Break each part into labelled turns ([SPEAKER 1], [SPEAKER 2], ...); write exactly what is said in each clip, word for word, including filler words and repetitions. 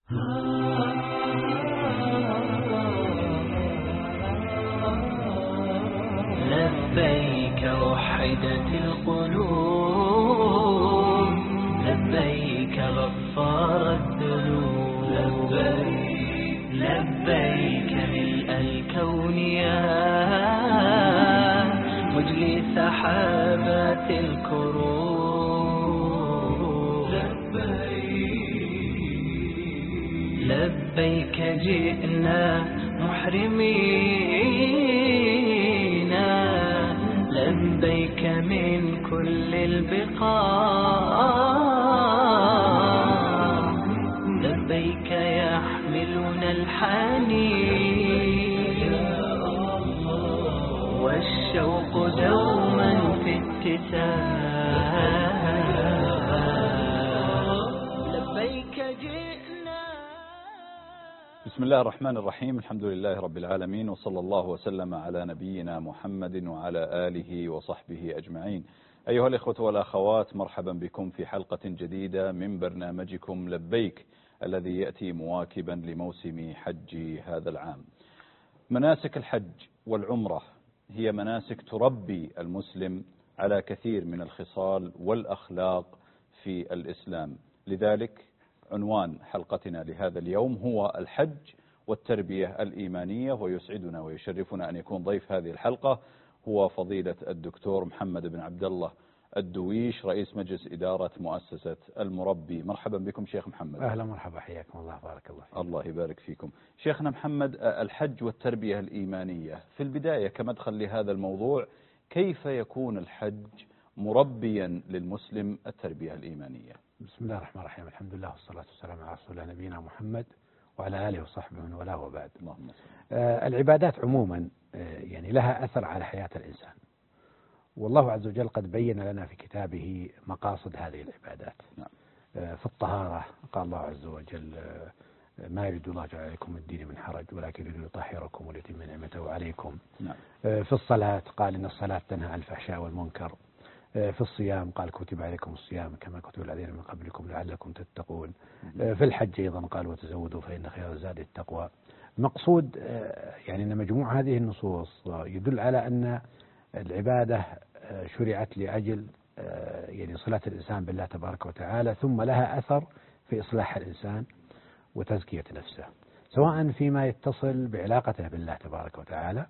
[SPEAKER 1] لبيك وحدت القلوب، لبيك غفار الذنوب، لبيك لبيك ملء الكون يا مجلي سحابات الكروب، لبيك لبيك جئنا محرمين، لبيك من كل البقاع، لبيك يحملنا الحنين والشوق دوما في اتساع، لبيك جئنا.
[SPEAKER 2] بسم الله الرحمن الرحيم. الحمد لله رب العالمين، وصلى الله وسلم على نبينا محمد وعلى آله وصحبه أجمعين. أيها الإخوة والأخوات، مرحبا بكم في حلقة جديدة من برنامجكم لبيك، الذي يأتي مواكبا لموسم حج هذا العام. مناسك الحج والعمرة هي مناسك تربي المسلم على كثير من الخصال والأخلاق في الإسلام. لذلك عنوان حلقتنا لهذا اليوم هو الحج والتربية الإيمانية، ويسعدنا ويشرفنا أن يكون ضيف هذه الحلقة هو فضيلة الدكتور محمد بن عبد الله الدويش، رئيس مجلس إدارة مؤسسة المربي. مرحبا بكم شيخ محمد.
[SPEAKER 3] أهلا مرحبا، حياكم الله، بارك الله فيكم.
[SPEAKER 2] الله يبارك فيكم. شيخنا محمد، الحج والتربية الإيمانية، في البداية كمدخل لهذا الموضوع، كيف يكون الحج مربيا للمسلم التربية الإيمانية؟
[SPEAKER 3] بسم الله الرحمن الرحيم، الحمد لله والصلاة والسلام على رسول الله نبينا محمد وعلى آله وصحبه من والاه وبعد.
[SPEAKER 2] اللهم
[SPEAKER 3] آه العبادات عموما آه يعني لها أثر على حياة الإنسان، والله عز وجل قد بين لنا في كتابه مقاصد هذه العبادات.
[SPEAKER 2] نعم.
[SPEAKER 3] آه في الطهارة قال الله عز وجل آه ما يريد الله جعل عليكم الدين من حرج ولكن يريد يطهركم وليتم نعمته عليكم.
[SPEAKER 2] نعم.
[SPEAKER 3] آه في الصلاة قال إن الصلاة تنهى عن الفحشاء والمنكر. في الصيام قال كتب عليكم الصيام كما كتب الذين من قبلكم لعلكم تتقون. في الحج أيضا قال وتزودوا فإن خير الزاد التقوى. مقصود يعني أن مجموع هذه النصوص يدل على أن العبادة شرعت لأجل يعني صلة الإنسان بالله تبارك وتعالى، ثم لها أثر في إصلاح الإنسان وتزكية نفسه، سواء فيما يتصل بعلاقته بالله تبارك وتعالى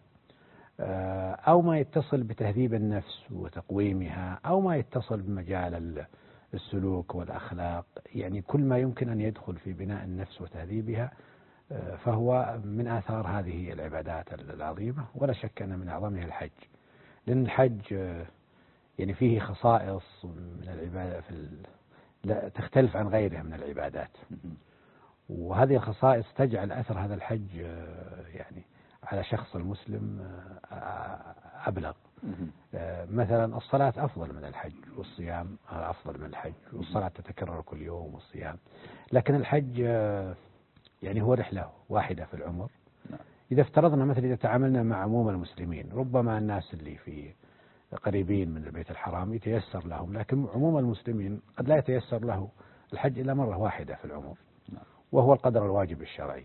[SPEAKER 3] أو ما يتصل بتهذيب النفس وتقويمها، أو ما يتصل بمجال السلوك والأخلاق، يعني كل ما يمكن أن يدخل في بناء النفس وتهذيبها فهو من آثار هذه العبادات العظيمة، ولا شك أن من أعظمها الحج، لأن الحج يعني فيه خصائص من العبادة في ال... لا تختلف عن غيرها من العبادات، وهذه الخصائص تجعل أثر هذا الحج يعني على شخص المسلم أبلغ. مثلا الصلاة أفضل من الحج، والصيام أفضل من الحج، والصلاة تتكرر كل يوم والصيام، لكن الحج يعني هو رحلة واحدة في العمر. إذا افترضنا مثلا إذا تعاملنا مع عموم المسلمين، ربما الناس اللي في قريبين من البيت الحرام يتيسر لهم، لكن عموم المسلمين قد لا يتيسر له الحج إلا مرة واحدة في العمر، وهو القدر الواجب الشرعي.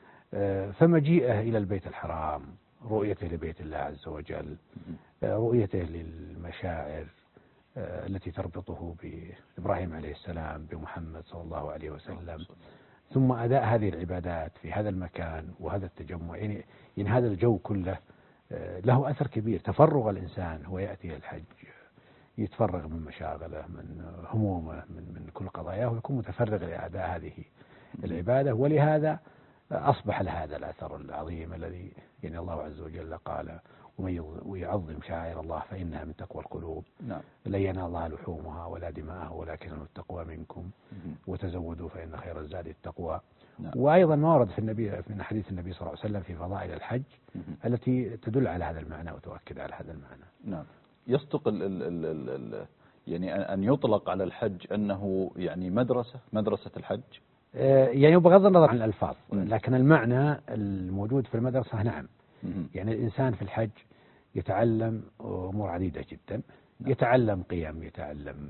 [SPEAKER 3] فمجيئه إلى البيت الحرام، رؤيته لبيت الله عز وجل، رؤيته للمشاعر التي تربطه بإبراهيم عليه السلام بمحمد صلى الله عليه وسلم، ثم أداء هذه العبادات في هذا المكان وهذا التجمع، يعني إن هذا الجو كله له أثر كبير. تفرغ الإنسان هو يأتي الحج يتفرغ من مشاغله، من همومه، من من كل قضاياه، ويكون متفرغ لأداء هذه العبادة، ولهذا أصبح لهذا الأثر العظيم الذي يعني الله عز وجل قال ويعظم شعائر الله فإنها من تقوى القلوب.
[SPEAKER 2] نعم.
[SPEAKER 3] لن ينال الله لحومها ولا دماءها ولكن التقوى منكم وتزودوا فإن خير الزاد التقوى. نعم. وأيضا ما ورد في النبي من حديث النبي صلى الله عليه وسلم في فضائل الحج التي تدل على هذا المعنى وتؤكد على هذا المعنى.
[SPEAKER 2] نعم. يصدق ال ال ال ال ال يعني أن يطلق على الحج أنه يعني مدرسة مدرسة الحج،
[SPEAKER 3] يعني بغض النظر عن الألفاظ، لكن المعنى الموجود في المدرسة نعم. يعني الإنسان في الحج يتعلم أمور عديدة جدا، يتعلم قيم، يتعلم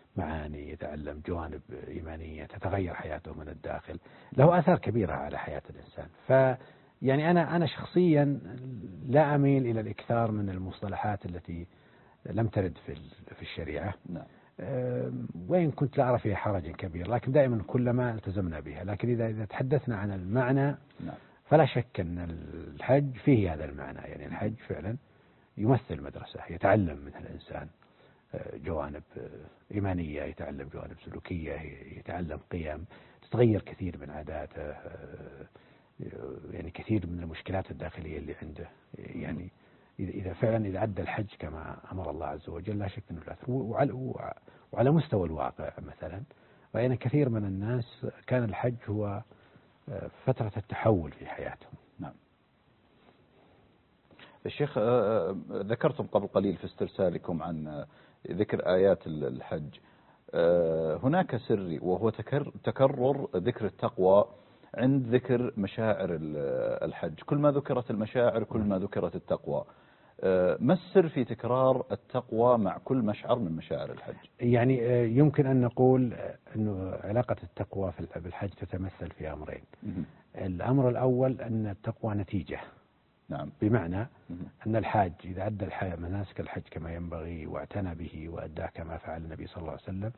[SPEAKER 3] معاني، يتعلم جوانب إيمانية تتغير حياته من الداخل، له آثار كبيرة على حياة الإنسان. ف يعني أنا أنا شخصيا لا أميل إلى الإكثار من المصطلحات التي لم ترد في في الشريعة.
[SPEAKER 2] نعم.
[SPEAKER 3] وإن كنت لا أرى فيها حرج كبير، لكن دائما كلما التزمنا بها. لكن إذا إذا تحدثنا عن المعنى،
[SPEAKER 2] نعم.
[SPEAKER 3] فلا شك أن الحج فيه هذا المعنى. يعني الحج فعلا يمثل مدرسة يتعلم منها الإنسان جوانب إيمانية، يتعلم جوانب سلوكية، يتعلم قيم، تتغير كثير من عاداته، يعني كثير من المشكلات الداخلية اللي عنده. يعني إذا فعلا إذا أدى الحج كما أمر الله عز وجل، لا شك أنه الأثر. وعلى, وعلى مستوى الواقع مثلا، رأينا كثير من الناس كان الحج هو فترة التحول في حياتهم.
[SPEAKER 2] نعم. الشيخ، ذكرتم قبل قليل في استرسالكم عن ذكر آيات الحج، هناك سر وهو تكرر ذكر التقوى عند ذكر مشاعر الحج. كل ما ذكرت المشاعر كل ما ذكرت التقوى. ما السر في تكرار التقوى مع كل مشعر من مشاعر الحج؟
[SPEAKER 3] يعني يمكن أن نقول أنه علاقة التقوى في الحج تتمثل في أمرين. الأمر الأول أن التقوى نتيجة.
[SPEAKER 2] نعم.
[SPEAKER 3] بمعنى أن الحاج إذا أدى مناسك الحج كما ينبغي واعتنى به وأداه كما فعل النبي صلى الله عليه وسلم،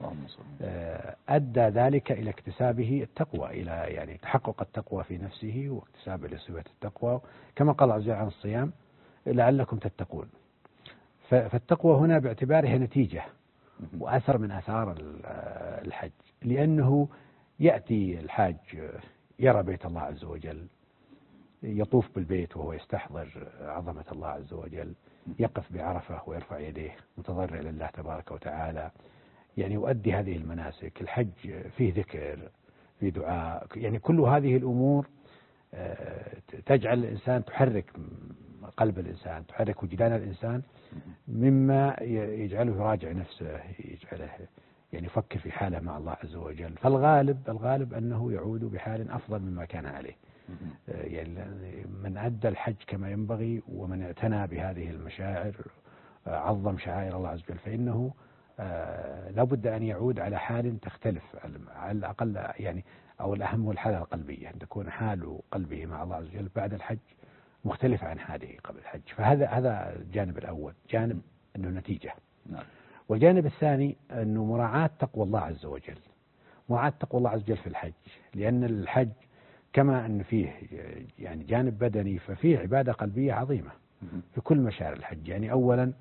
[SPEAKER 3] أدى ذلك إلى اكتسابه التقوى، إلى يعني تحقق التقوى في نفسه واكتسابه لصفة التقوى، كما قال عز وجل عن الصيام لعلكم تتقون. فالتقوى هنا باعتبارها نتيجة وأثر من آثار الحج، لأنه يأتي الحاج يرى بيت الله عز وجل، يطوف بالبيت وهو يستحضر عظمة الله عز وجل، يقف بعرفة ويرفع يديه متضرع لله تبارك وتعالى، يعني يؤدي هذه المناسك. الحج فيه ذكر، فيه دعاء، يعني كل هذه الأمور تجعل الإنسان، تحرك قلب الإنسان، تحرك وجدان الإنسان، مما يجعله يراجع نفسه، يجعله يعني يفكر في حاله مع الله عز وجل. فالغالب الغالب أنه يعود بحال أفضل مما كان عليه. يعني من أدى الحج كما ينبغي ومن اعتنى بهذه المشاعر، عظم شعائر الله عز وجل، فإنه لابد أن يعود على حال تختلف على الأقل، يعني أو الأهم الحالة القلبية، أن تكون حال قلبه مع الله عز وجل بعد الحج مختلفة عن حاله قبل الحج. فهذا هذا الجانب الأول، جانب أنه نتيجة.
[SPEAKER 2] نعم.
[SPEAKER 3] والجانب الثاني أنه مراعاة تقوى الله عز وجل، مراعاة تقوى الله عز وجل في الحج، لأن الحج كما أن فيه يعني جانب بدني، ففيه عبادة قلبية عظيمة في كل مشاعر الحج. يعني أولا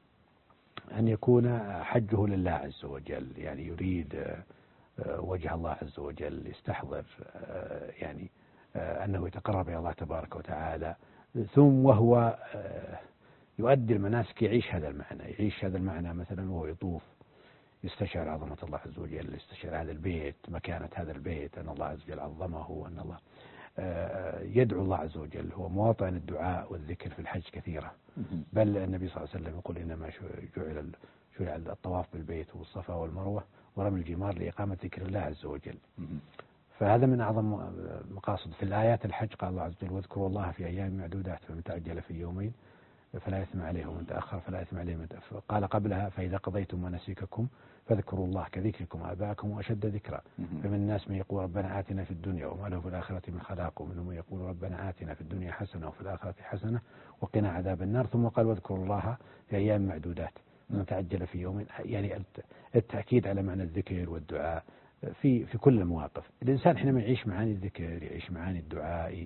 [SPEAKER 3] أن يكون حجه لله عز وجل، يعني يريد وجه الله عز وجل، يستحضر يعني أنه يتقرب إلى الله تبارك وتعالى، ثم وهو يؤدي المناسك يعيش هذا المعنى، يعيش هذا المعنى مثلا وهو يطوف، يستشعر عظمة الله عز وجل، يستشعر هذا البيت، مكانة هذا البيت، أن الله عز وجل عظمه، وأن الله يدعو الله عز وجل. هو مواطن الدعاء والذكر في الحج كثيرة، بل النبي صلى الله عليه وسلم يقول إنما جعل شرع الطواف بالبيت والصفا والمروة ورمي الجمار لإقامة ذكر الله عز وجل. فهذا من أعظم مقاصد في الآيات الحج. قال الله عز وجل واذكروا الله في أيام معدودات، فمن تعجل في يومين فلا إثم عليه ومن تأخر فلا إثم عليه من تأخر. قال قبلها فإذا قضيتم مناسككم فاذكروا الله كذكركم آباءكم وأشد ذكرا. فمن الناس من يقول ربنا آتنا في الدنيا وما له في الآخرة من خلاق، ومنهم من يقول ربنا آتنا في الدنيا حسنة وفي الآخرة حسنة وقنا عذاب النار. ثم قال واذكروا الله في أيام معدودات من تعجل في يوم، يعني التأكيد على معنى الذكر والدعاء في في كل المواقف. الإنسان حينما يعيش معاني الذكر، يعيش معاني الدعاء،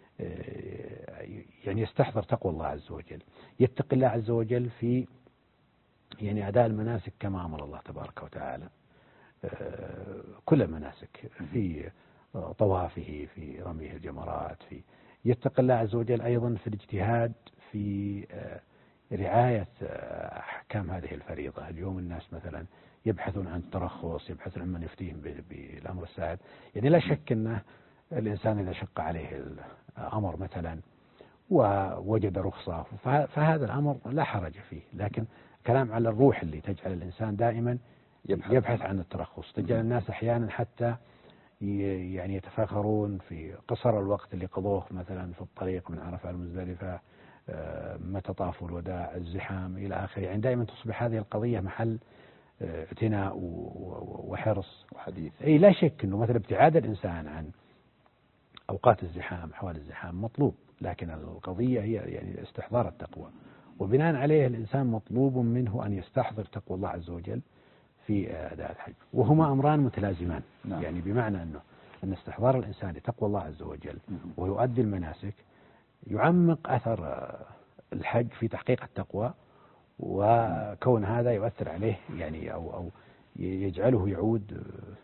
[SPEAKER 3] يعني يستحضر تقوى الله عز وجل، يتقي الله عز وجل في يعني أداء المناسك كما أمر الله تبارك وتعالى، كل المناسك، في طوافه، في رميه الجمرات، في يتقي الله عز وجل أيضا في الاجتهاد في رعاية أحكام هذه الفريضة. اليوم الناس مثلا يبحثون عن الترخص، يبحثون عن من يفتيهم بالأمر السائد. يعني لا شك أن الإنسان إذا شق عليه الأمر مثلا ووجد رخصة فهذا الأمر لا حرج فيه، لكن كلام على الروح اللي تجعل الإنسان دائما يبحث, يبحث عن الترخص، تجعل الناس أحيانا حتى يعني يتفاخرون في قصر الوقت اللي قضوه مثلا في الطريق من عرفة المزدلفة، متى طافوا الوداع، الزحام إلى آخره. يعني دائما تصبح هذه القضية محل اعتناء وحرص
[SPEAKER 2] وحديث.
[SPEAKER 3] أي لا شك أنه مثلا ابتعاد الإنسان عن أوقات الزحام أحوال الزحام مطلوب، لكن القضية هي يعني استحضار التقوى، وبناء عليه الإنسان مطلوب منه أن يستحضر تقوى الله عز وجل في أداء الحج، وهما أمران متلازمان. نعم. يعني بمعنى أنه أن استحضار الإنسان لتقوى الله عز وجل ويؤدي المناسك يعمق أثر الحج في تحقيق التقوى، وكون هذا يؤثر عليه يعني أو أو يجعله يعود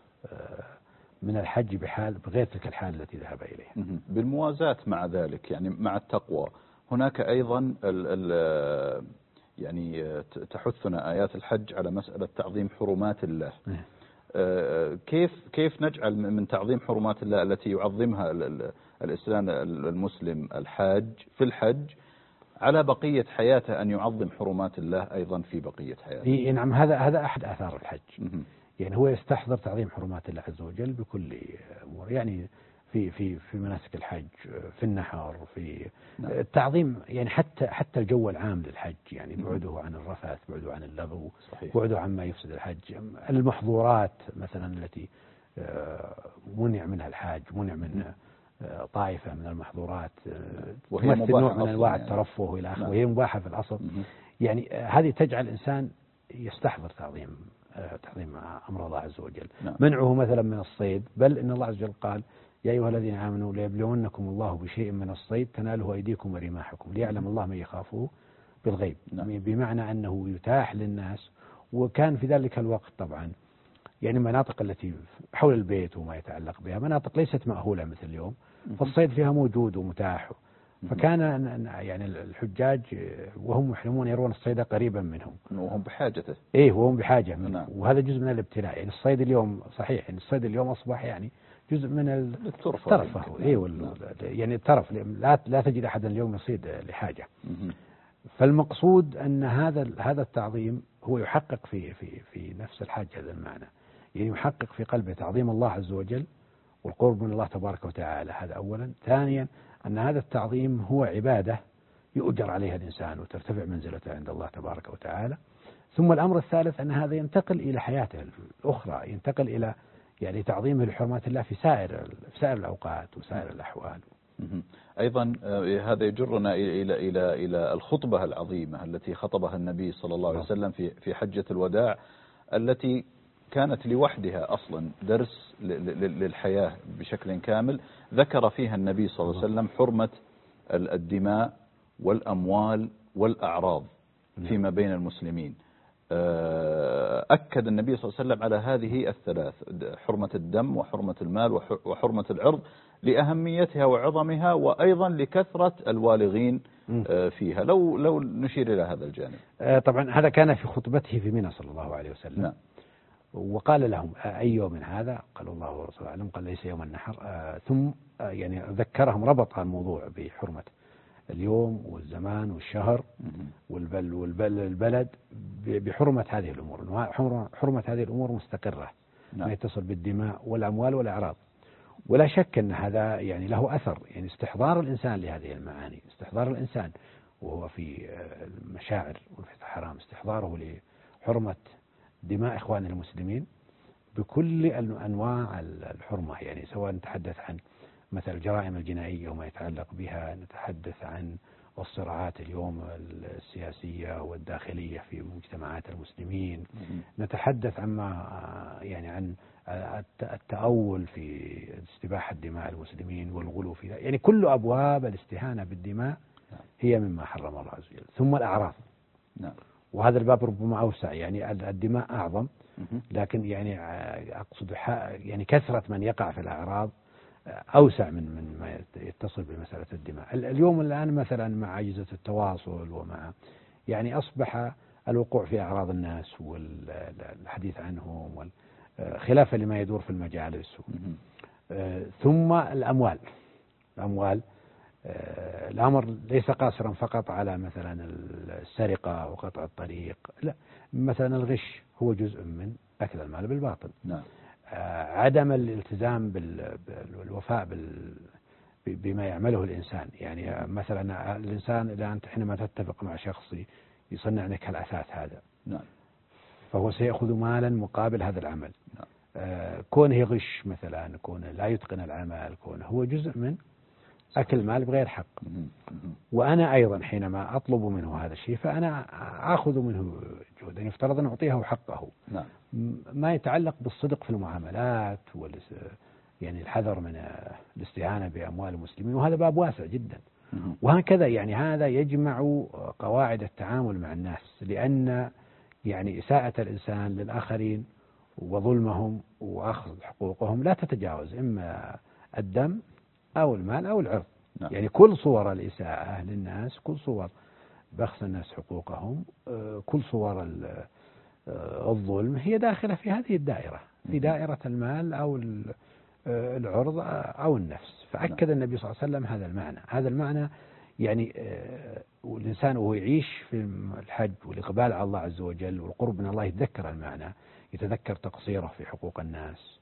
[SPEAKER 3] من الحج بحال بغير تلك الحال التي ذهب إليها.
[SPEAKER 2] بالموازاة مع ذلك يعني مع التقوى هناك أيضا ال ال يعني تحثنا آيات الحج على مسألة تعظيم حرمات الله. كيف كيف نجعل من تعظيم حرمات الله التي يعظمها الإسلام المسلم الحاج في الحج على بقية حياته أن يعظم حرمات الله أيضا في بقية حياته؟
[SPEAKER 3] نعم، هذا هذا أحد آثار الحج. يعني هو يستحضر تعظيم حرمات الله عز وجل بكل أمور، يعني في في في مناسك الحج، في النحر، في نعم. التعظيم يعني حتى حتى الجو العام للحج، يعني بعده عن الرفث، بعده عن اللغو، صحيح. بعده عن ما يفسد الحج، المحظورات مثلا التي منع منها الحاج، منع من طائفة من المحظورات
[SPEAKER 2] وهي
[SPEAKER 3] تمثل نوع من انواع
[SPEAKER 2] يعني.
[SPEAKER 3] الترفه الى اخره، وهي مباحة في الاصل. يعني هذه تجعل الانسان يستحضر تعظيم تعظيم أمر الله عز وجل. نعم. منعه مثلا من الصيد، بل إن الله عز وجل قال يا أيها الذين آمنوا ليبلونكم الله بشيء من الصيد تناله أيديكم ورماحكم ليعلم الله من يخافه بالغيب. نعم. بمعنى أنه يتاح للناس، وكان في ذلك الوقت طبعا يعني مناطق التي حول البيت وما يتعلق بها مناطق ليست مأهولة مثل اليوم، فالصيد فيها موجود ومتاح، فكان يعني الحجاج وهم محرمون يرون الصيد قريبا منهم
[SPEAKER 2] وهم بحاجته.
[SPEAKER 3] ايه وهم بحاجه منه. نعم. وهذا جزء من الابتلاء. يعني الصيد اليوم صحيح يعني الصيد اليوم اصبح يعني جزء من الترفه. الترفه ايه وال... نعم. يعني الترف لا لا تجد احدا اليوم يصيد لحاجه. مم. فالمقصود ان هذا هذا التعظيم هو يحقق في في في نفس الحاج هذا المعنى، يعني يحقق في قلبه تعظيم الله عز وجل والقرب من الله تبارك وتعالى، هذا اولا. ثانيا أن هذا التعظيم هو عبادة يؤجر عليها الإنسان وترتفع منزلته عند الله تبارك وتعالى. ثم الأمر الثالث أن هذا ينتقل إلى حياته الأخرى، ينتقل إلى يعني تعظيمه لحرمات الله في سائر في سائر الأوقات وسائر الأحوال.
[SPEAKER 2] أيضا هذا يجرنا إلى إلى إلى الخطبة العظيمة التي خطبها النبي صلى الله عليه وسلم في في حجة الوداع، التي كانت لوحدها أصلا درس للحياة بشكل كامل. ذكر فيها النبي صلى الله عليه وسلم حرمة الدماء والأموال والأعراض فيما بين المسلمين. أكد النبي صلى الله عليه وسلم على هذه الثلاث، حرمة الدم وحرمة المال وحرمة العرض، لأهميتها وعظمها، وأيضا لكثرة الوالغين فيها. لو لو نشير إلى هذا الجانب.
[SPEAKER 3] طبعا هذا كان في خطبته في منى صلى الله عليه وسلم. نعم. وقال لهم أي يوم هذا؟ قالوا الله ورسوله أعلم. قال ليس يوم النحر. آه ثم آه يعني ذكرهم، ربط الموضوع بحرمة اليوم والزمان والشهر والبل والبل البلد بحرمة هذه الأمور. حرمة هذه الأمور مستقرة. نعم. ما يتصل بالدماء والأموال والأعراض. ولا شك أن هذا يعني له أثر، يعني استحضار الإنسان لهذه المعاني، استحضار الإنسان وهو في المشاعر وفي الحرام، استحضاره لحرمة دماء إخوان المسلمين بكل أنواع الحرمة، يعني سواء نتحدث عن مثل الجرائم الجنائية وما يتعلق بها، نتحدث عن الصراعات اليوم السياسية والداخلية في مجتمعات المسلمين، نتحدث عما يعني عن التأول في استباحة دماء المسلمين والغلو فيها، يعني كل أبواب الاستهانة بالدماء هي مما حرم الله عز وجل. ثم الأعراض. نعم. وهذا الباب ربما أوسع، يعني الدماء أعظم، لكن يعني أقصد يعني كثرة من يقع في الأعراض أوسع من من ما يتصل بمسألة الدماء. اليوم الآن مثلا مع أجهزة التواصل ومع يعني أصبح الوقوع في أعراض الناس والحديث عنهم خلافا لما يدور في المجالس. ثم الأموال. الأموال الأمر ليس قاصرا فقط على مثلا السرقة وقطع الطريق، لا، مثلا الغش هو جزء من أكل المال بالباطل. نعم. عدم الالتزام بالوفاء بما يعمله الإنسان، يعني مثلا الإنسان إذا أنت حينما تتفق مع شخص يصنع لك الأثاث هذا. نعم. فهو سيأخذ مالا مقابل هذا العمل. آه كونه يغش مثلا، كونه لا يتقن العمل، كونه هو جزء من أكل مال بغير حق. وأنا أيضا حينما أطلب منه هذا الشيء فأنا أخذ منه جهدا، يفترض أن أعطيه حقه.
[SPEAKER 2] نعم.
[SPEAKER 3] ما يتعلق بالصدق في المعاملات يعني الحذر من الاستعانة بأموال المسلمين، وهذا باب واسع جدا. وهكذا يعني هذا يجمع قواعد التعامل مع الناس، لأن يعني إساءة الإنسان للآخرين وظلمهم وأخذ حقوقهم لا تتجاوز إما الدم أو المال أو العرض. نعم. يعني كل صور الإساءة للناس، كل صور بخس الناس حقوقهم، كل صور الظلم هي داخلة في هذه الدائرة، في دائرة المال أو العرض أو النفس. فأكد النبي صلى الله عليه وسلم هذا المعنى. هذا المعنى يعني والإنسان وهو يعيش في الحج والإقبال على الله عز وجل والقرب من الله يتذكر المعنى، يتذكر تقصيره في حقوق الناس،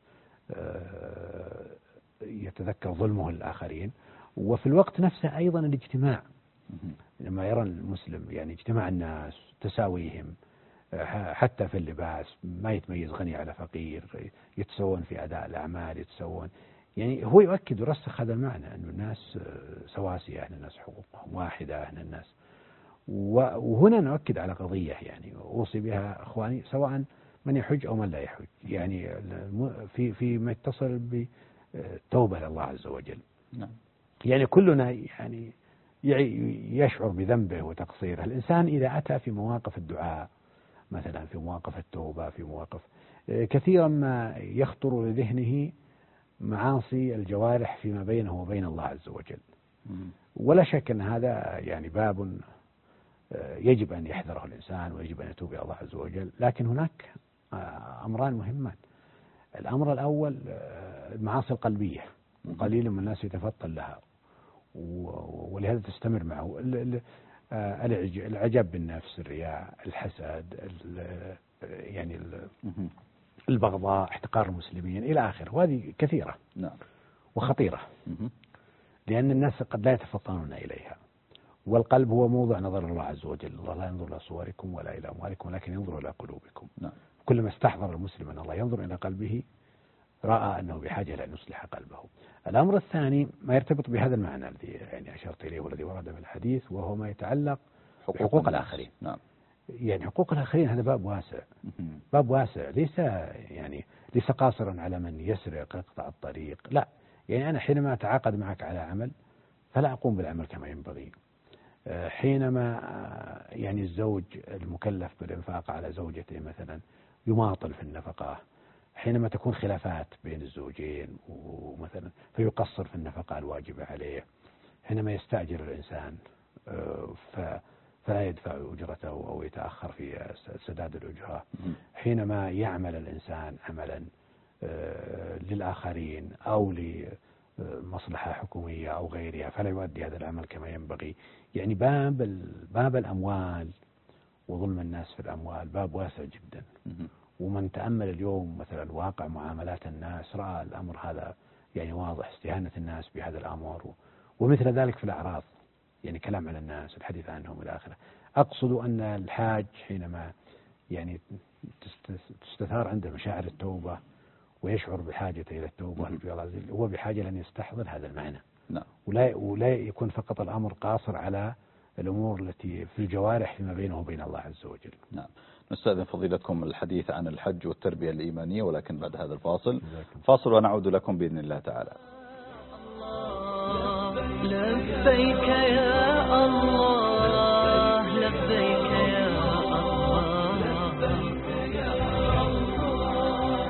[SPEAKER 3] يتذكر ظلمه للآخرين، وفي الوقت نفسه أيضا الاجتماع. لما يرى المسلم يعني اجتماع الناس، تساويهم حتى في اللباس، ما يتميز غني على فقير، يتساوون في أداء الأعمال، يتساوون، يعني هو يؤكد ورسخ هذا المعنى أن الناس سواسية، أن الناس حقوقهم واحدة، أن الناس. وهنا نؤكد على قضية يعني أوصي بها أخواني، سواء من يحج أو من لا يحج، يعني في فيما يتصل بالتوبة لله عز وجل. يعني كلنا يعني يشعر بذنبه وتقصيره. الإنسان إذا أتى في مواقف الدعاء مثلا، في مواقف التوبة، في مواقف كثيرا ما يخطر لذهنه معاصي الجوارح فيما بينه وبين الله عز وجل. ولا شك أن هذا يعني باب يجب أن يحذره الإنسان ويجب أن يتوب إلى الله عز وجل. لكن هناك أمران مهمان. الأمر الأول المعاصي القلبية، قليل من الناس يتفطن لها ولهذا تستمر معه. العجب بالنفس، الرياء، الحسد، يعني البغضاء، احتقار المسلمين إلى آخره، وهذه كثيرة وخطيرة، لأن الناس قد لا يتفطنون إليها. والقلب هو موضع نظر الله عز وجل. الله لا ينظر إلى صوركم ولا إلى أموالكم ولكن ينظر إلى قلوبكم. كلما استحضر المسلم أن الله ينظر إلى قلبه رأى أنه بحاجة إلى أن يصلح قلبه. الأمر الثاني ما يرتبط بهذا المعنى الذي يعني أشرت إليه والذي ورد في الحديث، وهو ما يتعلق بحقوق الآخرين. نعم. يعني حقوق الآخرين هذا باب واسع، باب واسع ليس يعني ليس قاصرا على من يسرق يقطع الطريق، لا. يعني أنا حينما أتعاقد معك على عمل فلا أقوم بالعمل كما ينبغي. حينما يعني الزوج المكلف بالإنفاق على زوجته مثلا يماطل في النفقة، حينما تكون خلافات بين الزوجين ومثلا فيقصر في النفقة الواجبة عليه، حينما يستعجل الإنسان فلا يدفع أجرته أو يتأخر في سداد الأجرة، حينما يعمل الإنسان عملا للآخرين أو لمصلحة حكومية أو غيرها فلا يؤدي هذا العمل كما ينبغي. يعني باب باب الأموال وظلم الناس في الأموال باب واسع جدا. ومن تأمل اليوم مثلا واقع معاملات الناس رأى الأمر هذا يعني واضح، استهانة الناس بهذا الأمر، ومثل ذلك في الأعراض، يعني كلام على الناس، الحديث عنهم إلى آخره. أقصد أن الحاج حينما يعني تستثار عنده مشاعر التوبة ويشعر بحاجته إلى التوبة هو بحاجة لأن يستحضر هذا المعنى. نعم. ولا ولا يكون فقط الأمر قاصر على الأمور التي في الجوارح فيما بينه وبين الله عز وجل. نعم.
[SPEAKER 2] نستأذن فضيلتكم الحديث عن الحج والتربية الإيمانية، ولكن بعد هذا الفاصل فاصل ونعود لكم بإذن الله تعالى.
[SPEAKER 1] لبيك يا الله، لبيك يا الله، لبيك يا الله.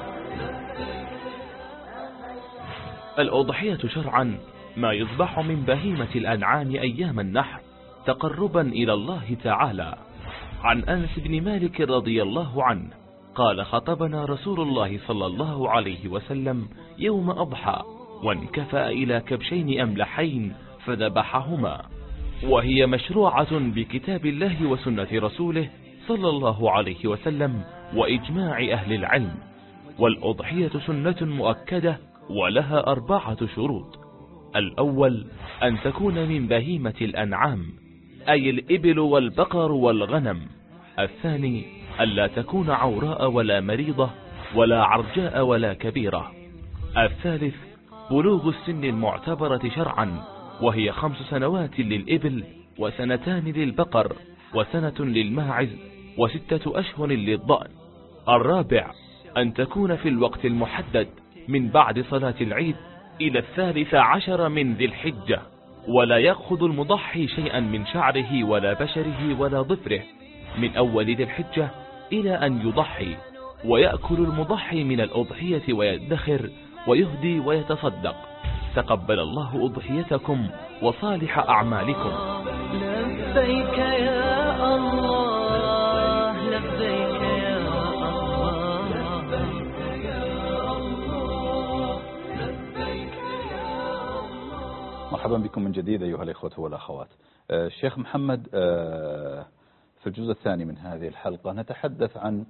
[SPEAKER 4] الأضحية شرعا ما يذبح من بهيمة الأنعام أيام النحر تقربا إلى الله تعالى. عن أنس بن مالك رضي الله عنه قال: خطبنا رسول الله صلى الله عليه وسلم يوم أضحى وانكفأ إلى كبشين أملحين فذبحهما، وهي مشروعة بكتاب الله وسنة رسوله صلى الله عليه وسلم وإجماع أهل العلم. والأضحية سنة مؤكدة ولها أربعة شروط. الأول أن تكون من بهيمة الأنعام أي الإبل والبقر والغنم. الثاني ألا تكون عوراء ولا مريضة ولا عرجاء ولا كبيرة. الثالث بلوغ السن المعتبرة شرعا، وهي خمس سنوات للإبل وسنتان للبقر وسنة للماعز وستة أشهر للضأن. الرابع أن تكون في الوقت المحدد من بعد صلاة العيد إلى الثالث عشر من ذي الحجة، ولا يأخذ المضحي شيئا من شعره ولا بشره ولا ظفره من أول ذي الحجة إلى أن يضحي، ويأكل المضحي من الأضحية ويدخر ويهدي ويتصدق. تقبل الله أضحيتكم وصالح أعمالكم.
[SPEAKER 1] لبيك يا الله، لبيك يا الله، لبيك يا الله، لبيك يا الله.
[SPEAKER 2] مرحبا بكم من جديد أيها الإخوة والأخوات. الشيخ محمد، في الجزء الثاني من هذه الحلقة نتحدث عن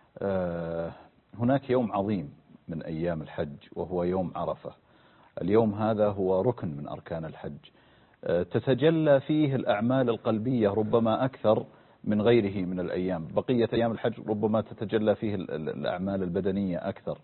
[SPEAKER 2] هناك يوم عظيم من أيام الحج وهو يوم عرفة. اليوم هذا هو ركن من أركان الحج، تتجلى فيه الأعمال القلبية ربما أكثر من غيره من الأيام. بقية أيام الحج ربما تتجلى فيه الأعمال البدنية أكثر.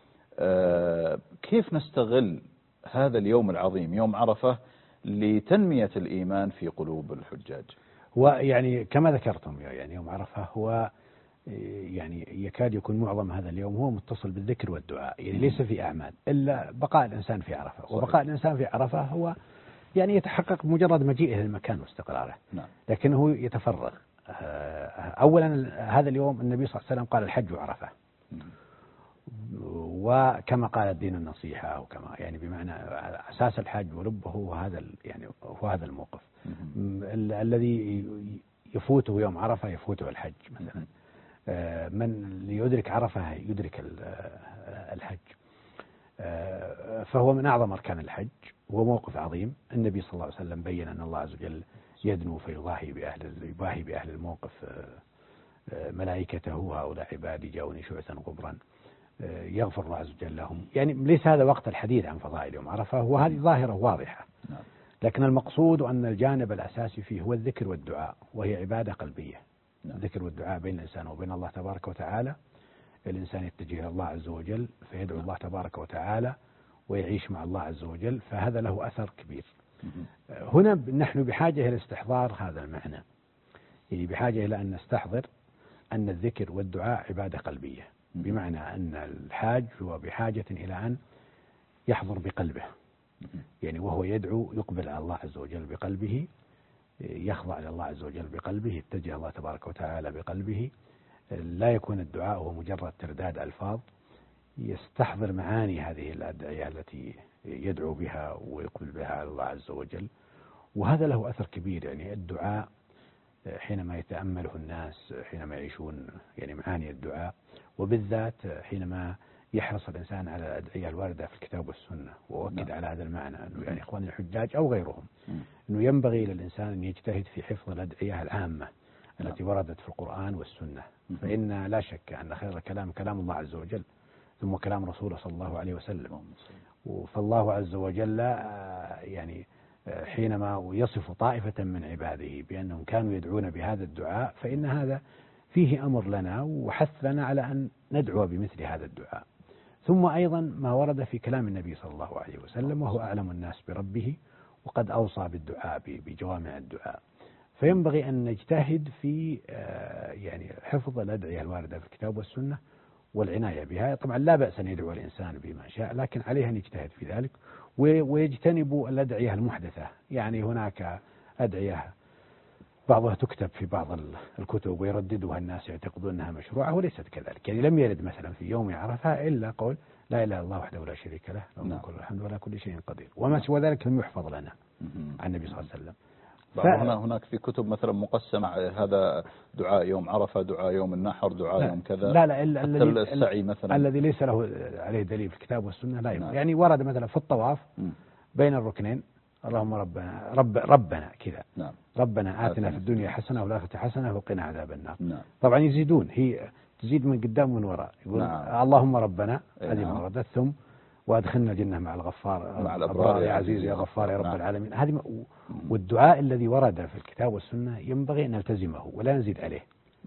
[SPEAKER 2] كيف نستغل هذا اليوم العظيم يوم عرفة لتنمية الإيمان في قلوب الحجاج؟
[SPEAKER 3] ويعني كما ذكرتم يعني يوم عرفة هو يعني يكاد يكون معظم هذا اليوم هو متصل بالذكر والدعاء، يعني ليس في أعمال إلا بقاء الإنسان في عرفة. صحيح. وبقاء الإنسان في عرفة هو يعني يتحقق مجرد مجيئه للمكان واستقراره. نعم. لكنه يتفرغ. أولا هذا اليوم النبي صلى الله عليه وسلم قال الحج عرفة، وكما قال الدين النصيحة، وكما يعني بمعنى أساس الحج ولبه هو هذا يعني هو هذا الموقف الذي يفوته يوم عرفة يفوته الحج مثلا. من ليدرك عرفة يدرك الحج، فهو من أعظم أركان الحج، وهو موقف عظيم. النبي صلى الله عليه وسلم بين أن الله عز وجل يدنو فيضاهي بأهل يباهي بأهل الموقف ملائكته، هؤلاء عبادي جاءوني شعثا غبرا يغفر الله عز وجل لهم. يعني ليس هذا وقت الحديث عن فضائل يوم عرفة، وهذه ظاهرة واضحة، لكن المقصود أن الجانب الأساسي فيه هو الذكر والدعاء، وهي عبادة قلبية. الذكر والدعاء بين الإنسان وبين الله تبارك وتعالى. الإنسان يتجه إلى الله عز وجل فيدعو الله تبارك وتعالى ويعيش مع الله عز وجل، فهذا له أثر كبير. هنا نحن بحاجة إلى استحضار هذا المعنى، يعني بحاجة إلى أن نستحضر أن الذكر والدعاء عبادة قلبية، بمعنى أن الحاج هو بحاجة إلى أن يحضر بقلبه، يعني وهو يدعو يقبل على الله عز وجل بقلبه، يخضع لله عز وجل بقلبه، يتجه الله تبارك وتعالى بقلبه. لا يكون الدعاء هو مجرد ترداد ألفاظ، يستحضر معاني هذه الأدعية التي يدعو بها ويقبل بها على الله عز وجل، وهذا له أثر كبير. يعني الدعاء حينما يتأمله الناس حينما يعيشون يعني معاني الدعاء، وبالذات حينما يحرص الإنسان على الأدعية الواردة في الكتاب والسنة، وأؤكد نعم. على هذا المعنى أنه يعني إخواني الحجاج أو غيرهم م. أنه ينبغي للإنسان أن يجتهد في حفظ الأدعية العامة التي وردت في القرآن والسنة، م. فإن لا شك أن خير الكلام كلام الله عز وجل، ثم كلام رسوله صلى الله عليه وسلم. فالله عز وجل يعني حينما يصف طائفة من عباده بأنهم كانوا يدعون بهذا الدعاء، فإن هذا فيه أمر لنا وحث لنا على أن ندعو بمثل هذا الدعاء. ثم أيضا ما ورد في كلام النبي صلى الله عليه وسلم، وهو أعلم الناس بربه وقد أوصى بالدعاء بجوامع الدعاء. فينبغي أن نجتهد في يعني حفظ الأدعية الواردة في الكتاب والسنة والعناية بها. طبعا لا بأس أن يدعو الإنسان بما شاء، لكن عليه أن يجتهد في ذلك ويجتنب الأدعية المحدثة. يعني هناك أدعية بعضها تكتب في بعض الكتب ويرددها الناس يعتقدون أنها مشروعة، وليست كذلك. يعني لم يرد مثلا في يوم عرفة إلا قول لا إله إلا الله وحده لا شريك له له الملك وله الحمد ولا كل شيء قدير، وما سوى ذلك لم يحفظ لنا عن النبي صلى الله عليه وسلم.
[SPEAKER 2] ف... هنا هناك في كتب مثلا مقسمة هذا دعاء يوم عرفة، دعاء يوم النحر، دعاء
[SPEAKER 3] لا
[SPEAKER 2] يوم كذا.
[SPEAKER 3] لا لا الذي
[SPEAKER 2] السعي مثلا
[SPEAKER 3] الذي ليس له عليه دليل في الكتاب والسنة لا يمكن. يعني ورد مثلا في الطواف م. بين الركنين اللهم ربنا رب ربنا كذا نعم. ربنا آتنا في الدنيا حسنة والآخرة حسنة وقنا عذاب النار. نعم. طبعا يزيدون، هي تزيد من قدام ومن وراء، يقول نعم. اللهم ربنا هذه نعم. ما وردت، ثم وادخلنا الجنة مع الغفار
[SPEAKER 2] مع الأبرار
[SPEAKER 3] يا عزيز يا غفار يا رب
[SPEAKER 2] نعم.
[SPEAKER 3] العالمين. هذه م... والدعاء الذي ورد في الكتاب والسنة ينبغي أن نلتزمه ولا نزيد عليه.
[SPEAKER 2] نعم.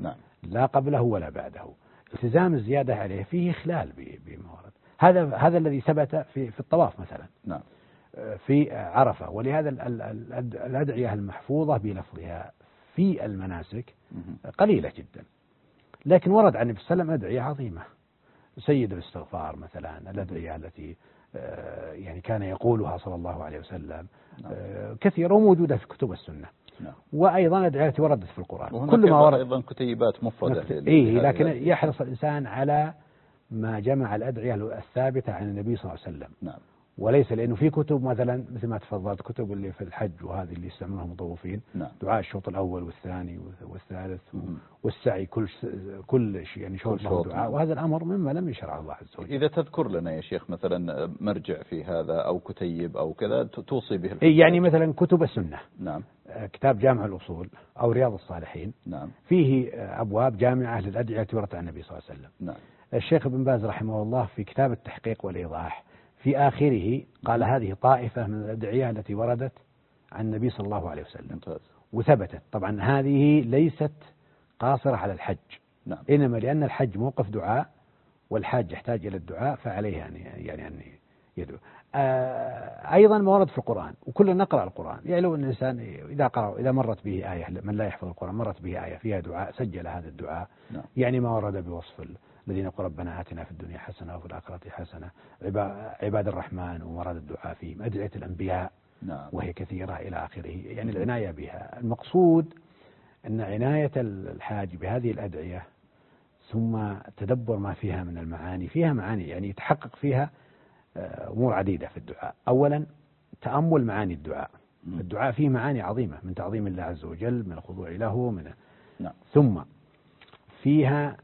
[SPEAKER 3] لا قبله ولا بعده. التزام الزيادة عليه فيه إخلال بما ورد. هذا هذا الذي ثبت في في الطواف مثلا،
[SPEAKER 2] نعم،
[SPEAKER 3] في عرفة. ولهذا الأدعية المحفوظة بلفظها في المناسك قليلة جدا، لكن ورد عن النبي صلى الله عليه وسلم أدعية عظيمة. سيد الاستغفار مثلا، الأدعية التي يعني كان يقولها صلى الله عليه وسلم كثيرة وموجودة في كتب السنة.
[SPEAKER 2] نعم.
[SPEAKER 3] وأيضا الأدعية التي وردت في القرآن
[SPEAKER 2] كل ما ورد أيضا كتيبات مفردة.
[SPEAKER 3] إيه، لكن يحرص الإنسان على ما جمع الأدعية الثابتة عن النبي صلى الله عليه وسلم.
[SPEAKER 2] نعم.
[SPEAKER 3] وليس لأنه في كتب مثلا مثل ما تفضلت، كتب اللي في الحج وهذه اللي يستعملونها المطوفين.
[SPEAKER 2] نعم.
[SPEAKER 3] دعاء الشوط الأول والثاني والثالث والسعي، كل كل شيء يعني شوط له دعاء، وهذا الأمر مما لم يشرع الله عز وجل.
[SPEAKER 2] إذا تذكر لنا يا شيخ مثلا مرجع في هذا أو كتيب أو كذا توصي به.
[SPEAKER 3] إيه، يعني مثلا كتب السنة.
[SPEAKER 2] نعم.
[SPEAKER 3] كتاب جامع الأصول أو رياض الصالحين.
[SPEAKER 2] نعم.
[SPEAKER 3] فيه أبواب جامعة للأدعية التي وردت عن النبي صلى الله عليه وسلم.
[SPEAKER 2] نعم.
[SPEAKER 3] الشيخ ابن باز رحمه الله في كتاب التحقيق والإيضاح في آخره قال هذه طائفة من الأدعية التي وردت عن النبي صلى الله عليه وسلم.
[SPEAKER 2] ممتاز. وثبتت.
[SPEAKER 3] طبعا هذه ليست قاصرة على الحج.
[SPEAKER 2] نعم.
[SPEAKER 3] إنما لأن الحج موقف دعاء والحاج يحتاج إلى الدعاء فعليه يعني يعني أن يدعو. آه أيضا ما ورد في القرآن، وكلنا نقرأ القرآن. يعني لو أن الإنسان إذا قرأ إذا مرت به آية، من لا يحفظ القرآن مرت به آية فيها دعاء سجل هذا الدعاء.
[SPEAKER 2] نعم. يعني
[SPEAKER 3] ما ورد بوصف الذين يقول ربنا آتنا في الدنيا حسنة وفي الآخرة حسنة، عباد الرحمن وورد الدعاء فيهم، أدعية الأنبياء. نعم. وهي كثيرة إلى آخره. يعني العناية بها، المقصود أن عناية الحاج بهذه الأدعية ثم تدبر ما فيها من المعاني، فيها معاني يعني يتحقق فيها أمور عديدة في الدعاء. أولا تأمل معاني الدعاء. الدعاء فيه معاني عظيمة من تعظيم الله عز وجل، من الخضوع له، من نعم. ثم فيها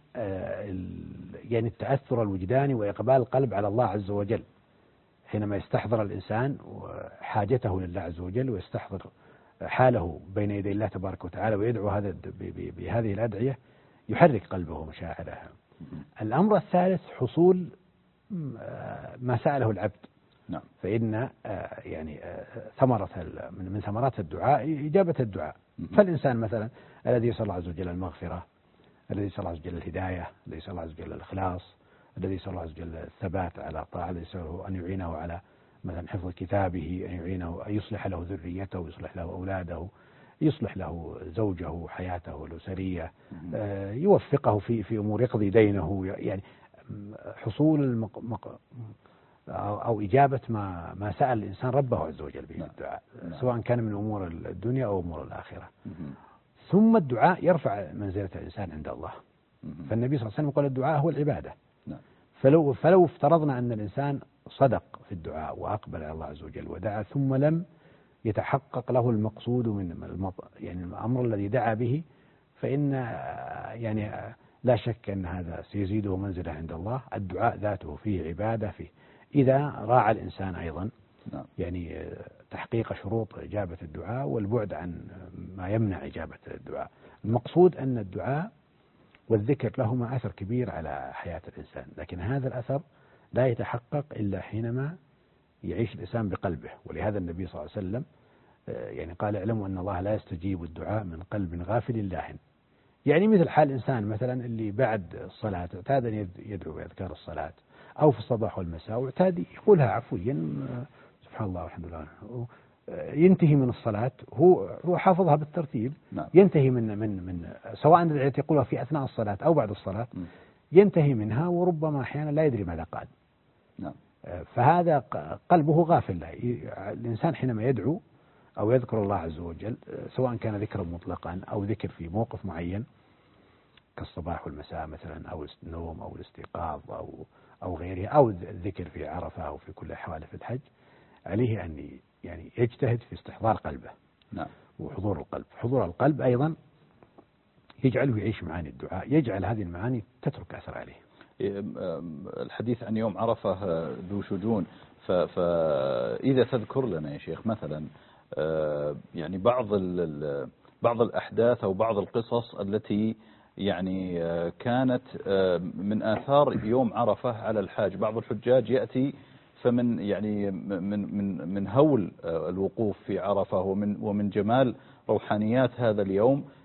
[SPEAKER 3] يعني التأثر الوجداني وإقبال القلب على الله عز وجل حينما يستحضر الإنسان حاجته لله عز وجل ويستحضر حاله بين يدي الله تبارك وتعالى ويدعو هذا بهذه الأدعية يحرك قلبه ومشاعره. الأمر الثالث حصول ما سأله العبد. نعم. فإن يعني ثمرة من ثمرات الدعاء إجابة الدعاء. فالإنسان مثلا الذي يسأل الله عز وجل المغفرة، الذي يسأل الله عز وجل الهداية، الذي يسأل الله عز وجل الإخلاص، الذي يسأل الله عز وجل الثبات على الطاعة، الذي يسأله أن يعينه على مثلا حفظ كتابه، أن يعينه أن يصلح له ذريته، يصلح له أولاده، يصلح له زوجه، حياته الأسرية، يوفقه في في أمور، يقضي دينه، يعني حصول المق... أو إجابة ما ما سأل الإنسان ربه عز وجل به الدعاء، سواء كان من أمور الدنيا أو أمور الآخرة. ثم الدعاء يرفع منزلة الإنسان عند الله. فالنبي صلى الله عليه وسلم قال الدعاء هو العبادة. فلو فلو افترضنا أن الإنسان صدق في الدعاء وأقبل على الله عز وجل ودعا ثم لم يتحقق له المقصود من يعني الأمر الذي دعا به، فإن يعني لا شك أن هذا سيزيده منزلة عند الله. الدعاء ذاته فيه عبادة، فيه إذا راعى الإنسان أيضا يعني تحقيق شروط إجابة الدعاء والبعد عن ما يمنع إجابة الدعاء. المقصود أن الدعاء والذكر لهما أثر كبير على حياة الإنسان، لكن هذا الأثر لا يتحقق إلا حينما يعيش الإنسان بقلبه. ولهذا النبي صلى الله عليه وسلم يعني قال اعلموا أن الله لا يستجيب الدعاء من قلب غافل لاهٍ. يعني مثل حال الإنسان مثلا اللي بعد الصلاة اعتاد أن يدعو بأذكار الصلاة أو في الصباح والمساء واعتاد يقولها عفويا سبحان الله والحمد لله، ينتهي من الصلاة هو هو حافظها بالترتيب. نعم. ينتهي من من من سواء التي يقولها في أثناء الصلاة أو بعد الصلاة، م. ينتهي منها وربما أحيانا لا يدري ماذا قال. نعم. فهذا قلبه غافل له. الإنسان حينما يدعو أو يذكر الله عز وجل سواء كان ذكرا مطلقا أو ذكر في موقف معين كالصباح والمساء مثلا أو النوم أو الاستيقاظ أو أو غيره، أو الذكر في عرفة أو في كل أحواله في الحج، عليه أن يعني يجتهد في استحضار قلبه. نعم. وحضور القلب. حضور القلب أيضا يجعله يعيش معاني الدعاء، يجعل هذه المعاني تترك أثر عليه.
[SPEAKER 2] الحديث عن يوم عرفة ذو شجون، فإذا تذكر لنا يا شيخ مثلا يعني بعض بعض الأحداث أو بعض القصص التي يعني كانت من آثار يوم عرفة على الحاج. بعض الحجاج يأتي فمن يعني من من من هول الوقوف في عرفة ومن ومن جمال روحانيات هذا اليوم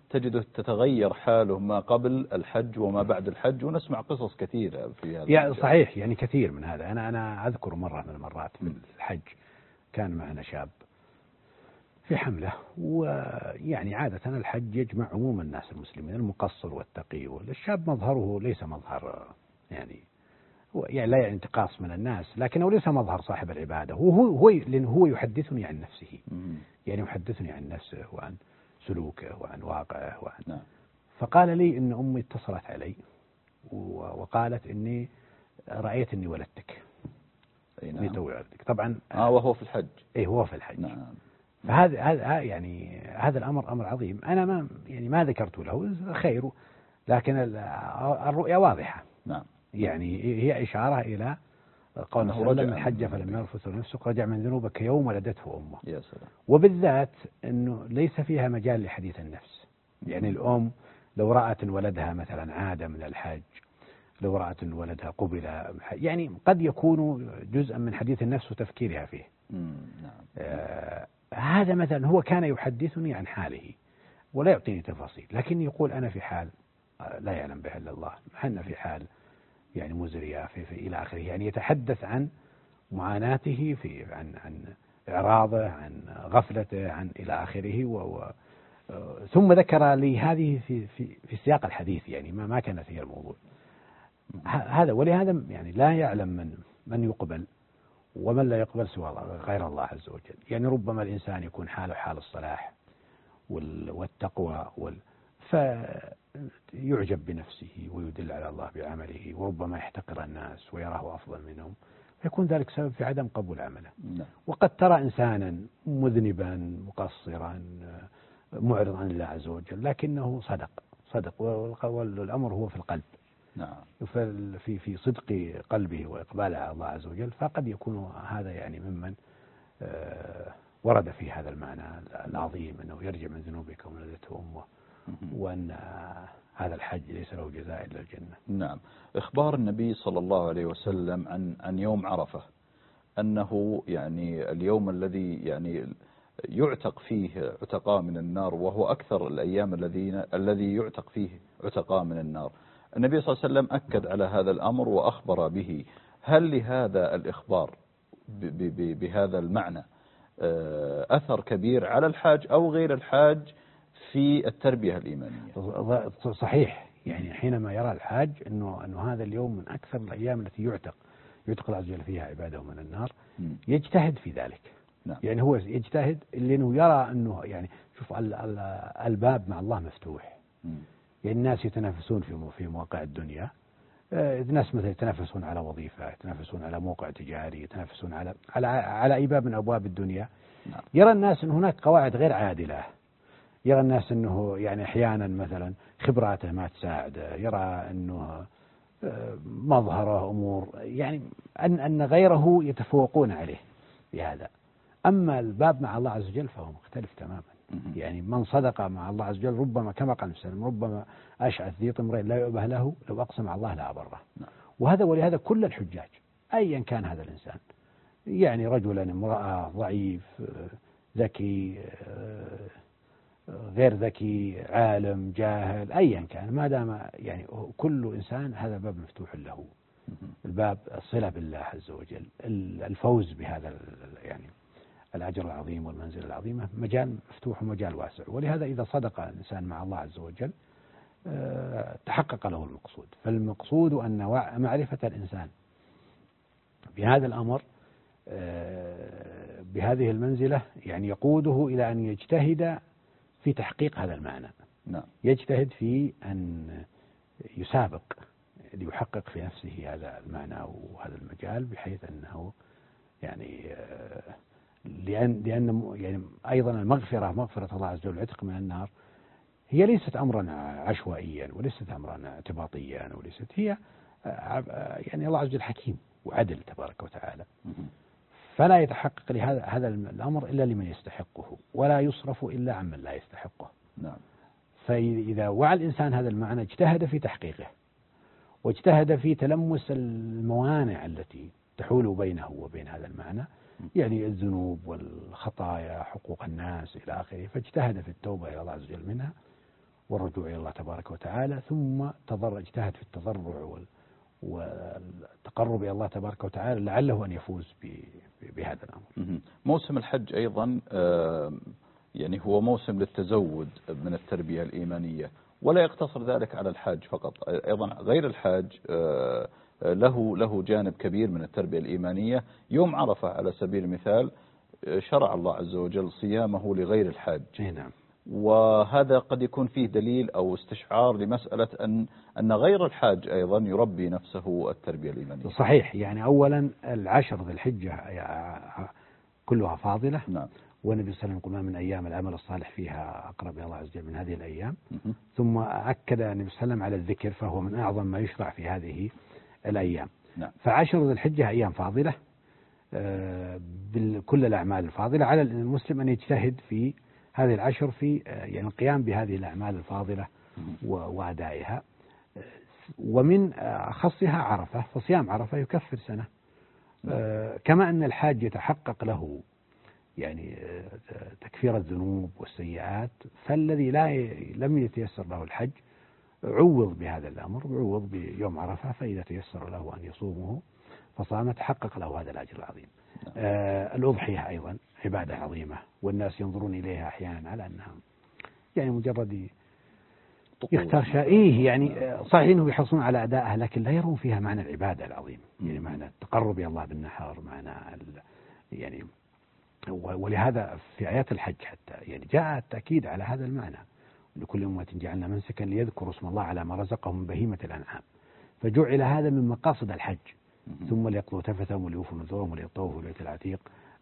[SPEAKER 2] تجده تتغير حاله ما قبل الحج وما بعد الحج، ونسمع قصص كثيرة في هذا.
[SPEAKER 3] يعني صحيح، يعني كثير من هذا. أنا أنا أذكر مرة من المرات في الحج كان معنا شاب في حملة، ويعني عادة الحج يجمع عموم الناس المسلمين، المقصر والتقي، والشاب مظهره ليس مظهر يعني يعني لا يعني انتقاص من الناس، لكنه ليس مظهر صاحب العبادة. وهو هو لأنه هو يحدثني عن نفسه، يعني يحدثني عن نفسه وعن سلوكه وعن واقعه وعن
[SPEAKER 2] نعم.
[SPEAKER 3] فقال لي إن أمي اتصلت علي وقالت إني رأيت إني ولدتك.
[SPEAKER 2] أي نعم.
[SPEAKER 3] ولدتك طبعا.
[SPEAKER 2] آه وهو في الحج.
[SPEAKER 3] إيه هو في الحج.
[SPEAKER 2] نعم.
[SPEAKER 3] فهذا هذا يعني هذا الأمر أمر عظيم. أنا ما يعني ما ذكرت له خير، لكن الرؤيا واضحة.
[SPEAKER 2] نعم.
[SPEAKER 3] يعني هي إشارة إلى قول الله من الحج فلم يرفث ونفسق رجع من ذنوبك يوم ولدته أمه.
[SPEAKER 2] يا سلام.
[SPEAKER 3] وبالذات أنه ليس فيها مجال لحديث النفس. يعني الأم لو رأت إن ولدها مثلا عاد من الحج، لو رأت إن ولدها قبل، يعني قد يكون جزءا من حديث النفس وتفكيرها فيه.
[SPEAKER 2] نعم.
[SPEAKER 3] آه هذا مثلا هو كان يحدثني عن حاله ولا يعطيني تفاصيل، لكن يقول أنا في حال لا يعلم بها إلا الله، حنا في حال يعني مزرية في, في إلى آخره. يعني يتحدث عن معاناته في عن عن إعراضه، عن غفلته، عن إلى آخره. و ثم ذكر لي هذه في في في سياق الحديث، يعني ما ما كان فيها الموضوع هذا. ولهذا يعني لا يعلم من من يقبل ومن لا يقبل سوى الله غير الله عز وجل. يعني ربما الإنسان يكون حاله حال الصلاح والتقوى وال فيعجب بنفسه ويدل على الله بعمله، وربما يحتقر الناس ويراه أفضل منهم، فيكون ذلك سبب في عدم قبول عمله.
[SPEAKER 2] نعم.
[SPEAKER 3] وقد ترى إنسانا مذنبا مقصرا معرض عن الله عز وجل، لكنه صدق صدق والأمر هو في القلب.
[SPEAKER 2] نعم.
[SPEAKER 3] في في صدق قلبه وإقباله على الله عز وجل، فقد يكون هذا يعني ممن ورد في هذا المعنى العظيم أنه يرجع من ذنوبك وولدته أمه، وأن هذا الحج ليس له جزاء إلا الجنة.
[SPEAKER 2] نعم. إخبار النبي صلى الله عليه وسلم عن عن يوم عرفة أنه يعني اليوم الذي يعني يعتق فيه عتقاء من النار، وهو أكثر الأيام الذين الذي يعتق فيه عتقاء من النار. النبي صلى الله عليه وسلم أكد على هذا الأمر وأخبر به. هل لهذا الإخبار بهذا المعنى أثر كبير على الحاج أو غير الحاج في التربية الإيمانية؟
[SPEAKER 3] صحيح. يعني حينما يرى الحاج أنه أنه هذا اليوم من أكثر الأيام التي يعتق يعتق الله عز وجل فيها عباده من النار، يجتهد في ذلك.
[SPEAKER 2] نعم.
[SPEAKER 3] يعني هو يجتهد لأنه يرى أنه يعني شوف الباب مع الله مفتوح. م. يعني الناس يتنافسون في في مواقع الدنيا. الناس مثلا يتنافسون على وظيفة، يتنافسون على موقع تجاري، يتنافسون على على على أي باب من أبواب الدنيا.
[SPEAKER 2] نعم.
[SPEAKER 3] يرى الناس أن هناك قواعد غير عادلة. يرى الناس أنه يعني أحيانا مثلا خبراته ما تساعده، يرى أنه مظهره أمور يعني أن أن غيره يتفوقون عليه بهذا. أما الباب مع الله عز وجل فهو مختلف تماما. يعني من صدق مع الله عز وجل ربما كما قال وسلم ربما أشعث ذي طمرين لا يؤبه له لو أقسم على الله لا أبره. وهذا ولهذا كل الحجاج أيا كان هذا الإنسان، يعني رجلا امرأة ضعيف ذكي غير ذكي عالم جاهل أيا كان، ما دام يعني كل إنسان هذا باب مفتوح له، الباب الصلة بالله عز وجل، الفوز بهذا يعني الأجر العظيم والمنزل العظيمة، مجال مفتوح ومجال واسع. ولهذا إذا صدق الإنسان مع الله عز وجل تحقق له المقصود. فالمقصود أن معرفة الإنسان بهذا الأمر بهذه المنزلة يعني يقوده إلى أن يجتهد في تحقيق هذا المعنى.
[SPEAKER 2] نعم. يجتهد
[SPEAKER 3] في أن يسابق ليحقق في نفسه هذا المعنى وهذا المجال، بحيث أنه يعني لأن لأن يعني أيضا المغفرة مغفرة الله عز وجل والعتق من النار هي ليست أمرا عشوائيا وليست أمرا اعتباطيا وليست هي يعني الله عز وجل حكيم وعدل تبارك وتعالى، فلا يتحقق لهذا هذا الأمر إلا لمن يستحقه، ولا يصرف إلا عمن لا يستحقه.
[SPEAKER 2] نعم.
[SPEAKER 3] فإذا وعى الإنسان هذا المعنى اجتهد في تحقيقه، واجتهد في تلمس الموانع التي تحول بينه وبين هذا المعنى، يعني الذنوب والخطايا حقوق الناس إلى آخره، فاجتهد في التوبة إلى الله عز وجل منها، والرجوع إلى الله تبارك وتعالى، ثم تضرع اجتهد في التضرع والتقرب إلى الله تبارك وتعالى لعله أن يفوز بهذا الأمر.
[SPEAKER 2] موسم الحج أيضا يعني هو موسم للتزود من التربية الإيمانية، ولا يقتصر ذلك على الحاج فقط، أيضا غير الحاج له له جانب كبير من التربية الإيمانية. يوم عرفة على سبيل المثال شرع الله عز وجل صيامه لغير الحاج.
[SPEAKER 3] نعم.
[SPEAKER 2] وهذا قد يكون فيه دليل أو استشعار لمسألة أن أن غير الحاج أيضا يربي نفسه التربية الإيمانية.
[SPEAKER 3] صحيح. يعني أولا العشر ذي الحجة كلها فاضلة.
[SPEAKER 2] نعم.
[SPEAKER 3] والنبي صلى الله عليه وسلم قال من أيام العمل الصالح فيها أقرب إلى الله عز وجل من هذه الأيام.
[SPEAKER 2] م-
[SPEAKER 3] ثم أكد النبي صلى الله عليه وسلم على الذكر، فهو من أعظم ما يشرع في هذه الأيام.
[SPEAKER 2] نعم.
[SPEAKER 3] فعشر ذي الحجة أيام فاضلة بكل الأعمال الفاضلة. على المسلم أن يجتهد في هذه العشر في يعني القيام بهذه الأعمال الفاضلة وأدائها. ومن أخصها عرفة، فصيام عرفة يكفر سنة. كما أن الحاج يتحقق له يعني تكفير الذنوب والسيئات، فالذي لا لم يتيسر له الحج عوض بهذا الأمر، عوض بيوم عرفة، فإذا تيسر له أن يصومه فصام تحقق له هذا الأجر العظيم. آه الأضحية أيضا عبادة عظيمة، والناس ينظرون إليها أحيانا على أنها يعني مجرد يختار شيء، يعني صحيح أنه يحرصون على أدائها، لكن لا يرون فيها معنى العبادة العظيم، يعني معنى التقرب إلى الله بالنحر، معنى يعني. ولهذا في آيات الحج حتى يعني جاء التأكيد على هذا المعنى: لكل أمة جعلنا منسكا ليذكروا اسم الله على ما رزقهم من بهيمة الأنعام، فجعل هذا من مقاصد الحج. ثم ليقضوا تفتهم وليوفوا نذورهم وليطوفوا بالبيت العتيق.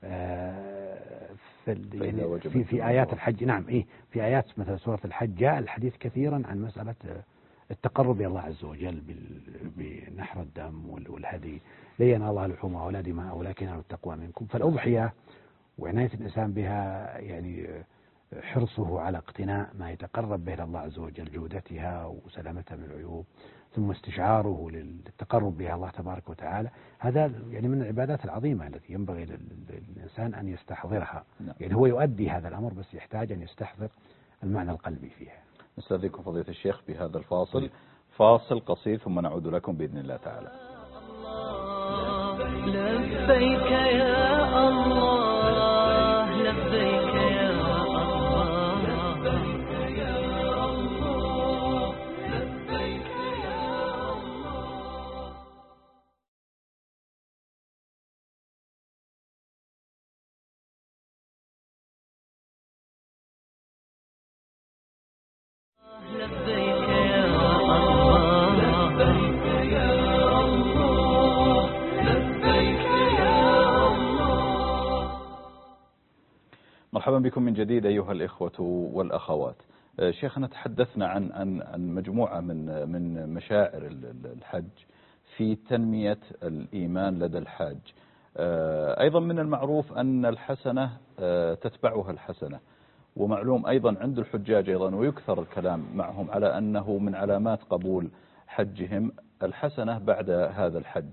[SPEAKER 3] في, في, في آيات الحج نعم إيه في آيات مثل سورة الحج جاء الحديث كثيرا عن مسألة التقرب إلى الله عز وجل بنحر الدم والهدي. لن ينال الله لحومها ولا دماء ولكن ينال التقوى منكم. فالأضحية وعناية الإنسان بها يعني حرصه على اقتناء ما يتقرب به إلى الله عز وجل، جودتها وسلامتها من العيوب، ثم استشعاره للتقرب بها الله تبارك وتعالى. هذا يعني من العبادات العظيمة التي ينبغي للإنسان أن يستحضرها.
[SPEAKER 2] نعم.
[SPEAKER 3] يعني هو يؤدي هذا الأمر بس يحتاج أن يستحضر المعنى القلبي فيها.
[SPEAKER 2] نستأذنكم فضيلة الشيخ بهذا الفاصل، فاصل قصير ثم نعود لكم بإذن الله تعالى.
[SPEAKER 1] لبيك يا الله، لبيك يا الله، لبيك يا الله، لبيك يا الله. لبيك يا الله، لبيك يا الله، لبيك يا الله.
[SPEAKER 2] مرحبا بكم من جديد أيها الإخوة والأخوات. شيخنا تحدثنا عن عن عن مجموعة من من مشاعر الحج في تنمية الإيمان لدى الحاج. أيضا من المعروف أن الحسنة تتبعها الحسنة، ومعلوم أيضا عند الحجاج أيضا ويكثر الكلام معهم على أنه من علامات قبول حجهم الحسنة بعد هذا الحج.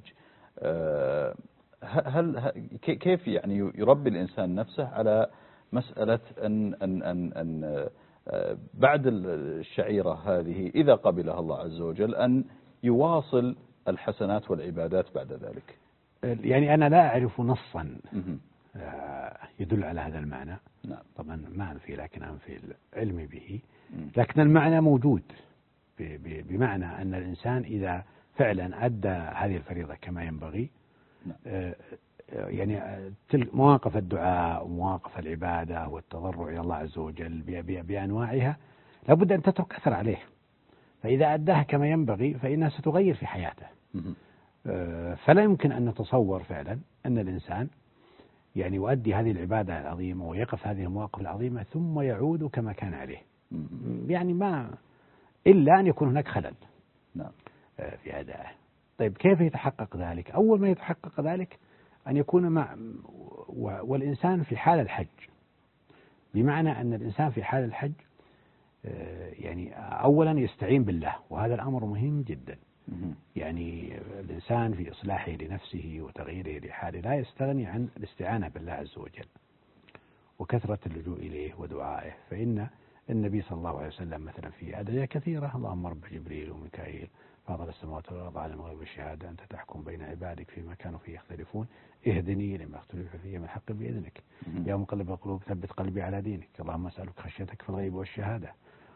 [SPEAKER 2] هل كيف يعني يربي الإنسان نفسه على مسألة أن أن أن أن بعد الشعيرة هذه إذا قبلها الله عز وجل أن يواصل الحسنات والعبادات بعد ذلك؟
[SPEAKER 3] يعني أنا لا أعرف نصا يدل على هذا المعنى.
[SPEAKER 2] نعم.
[SPEAKER 3] طبعا ما أنفي، لكن أنفي العلم به. لكن المعنى موجود بمعنى أن الإنسان إذا فعلا أدى هذه الفريضة كما ينبغي، نعم. يعني مواقف الدعاء ومواقف العبادة والتضرع إلى الله عز وجل بأنواعها لابد أن تترك أثر عليه، فإذا أداها كما ينبغي فإنها ستغير في حياته. فلا يمكن أن نتصور فعلا أن الإنسان يعني يؤدي هذه العبادة العظيمة ويقف هذه المواقف العظيمة ثم يعود كما كان عليه، يعني ما إلا أن يكون هناك خلل
[SPEAKER 2] نعم
[SPEAKER 3] في أدائه. طيب كيف يتحقق ذلك؟ أول ما يتحقق ذلك أن يكون مع والإنسان في حال الحج، بمعنى أن الإنسان في حال الحج يعني أولا يستعين بالله، وهذا الأمر مهم جدا. يعني الإنسان في إصلاحه لنفسه وتغييره لحاله لا يستغني عن الاستعانة بالله عز وجل وكثرة اللجوء إليه ودعائه، فإن النبي صلى الله عليه وسلم مثلا في أدعية كثيرة: اللهم رب جبريل وميكائيل فاطر السماوات والأرض عالم الغيب والشهادة أنت تحكم بين عبادك فيما كانوا فيه يختلفون اهدني لما اختلف فيه من الحق بإذنك يا مقلب القلوب ثبت قلبي على دينك اللهم أسألك خشيتك في الغيب والشهادة.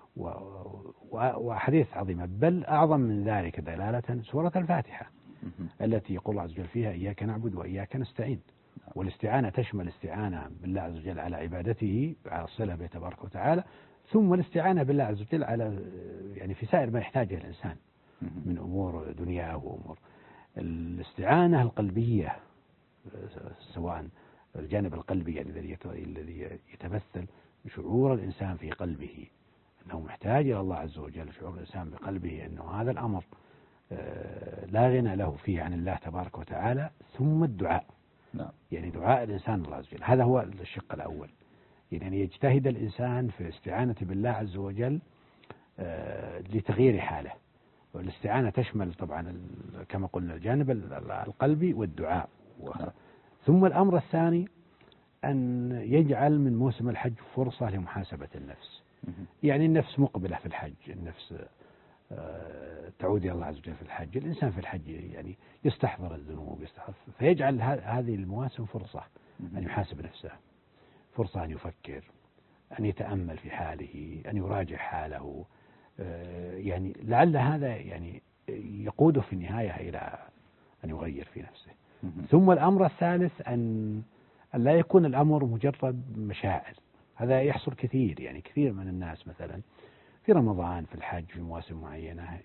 [SPEAKER 3] وحديث عظيمة. بل أعظم من ذلك دلالة سورة الفاتحة التي يقول الله عز وجل فيها إياك نعبد وإياك نستعين. والاستعانة تشمل الاستعانة بالله عز وجل على عبادته على الصلة به تبارك وتعالى، ثم الاستعانة بالله عز وجل على يعني في سائر ما يحتاجه الإنسان من أمور دنياه وأمور. الاستعانة القلبية سواء الجانب القلبي يعني الذي يتمثل شعور الإنسان في قلبه أنه محتاج إلى الله عز وجل، شعور الإنسان بقلبه أنه هذا الأمر لا غنى له فيه عن الله تبارك وتعالى، ثم الدعاء.
[SPEAKER 2] نعم.
[SPEAKER 3] يعني دعاء الإنسان الله عز وجل، هذا هو الشق الأول. يعني يجتهد الإنسان في الاستعانة بالله عز وجل لتغيير حاله. والاستعانة تشمل طبعا كما قلنا الجانب القلبي والدعاء.
[SPEAKER 2] نعم.
[SPEAKER 3] ثم الأمر الثاني أن يجعل من موسم الحج فرصة لمحاسبة النفس. يعني النفس مقبلة في الحج، النفس تعود إلى الله عز وجل في الحج، الإنسان في الحج يعني يستحضر الذنوب يستحضر، فيجعل هذه المواسم فرصة أن يحاسب نفسه، فرصة أن يفكر، أن يتأمل في حاله، أن يراجع حاله، يعني لعل هذا يعني يقوده في النهاية إلى أن يغير في نفسه. ثم الأمر الثالث أن لا يكون الأمر مجرد مشاعر. هذا يحصل كثير، يعني كثير من الناس مثلا في رمضان في الحج في مواسم معينة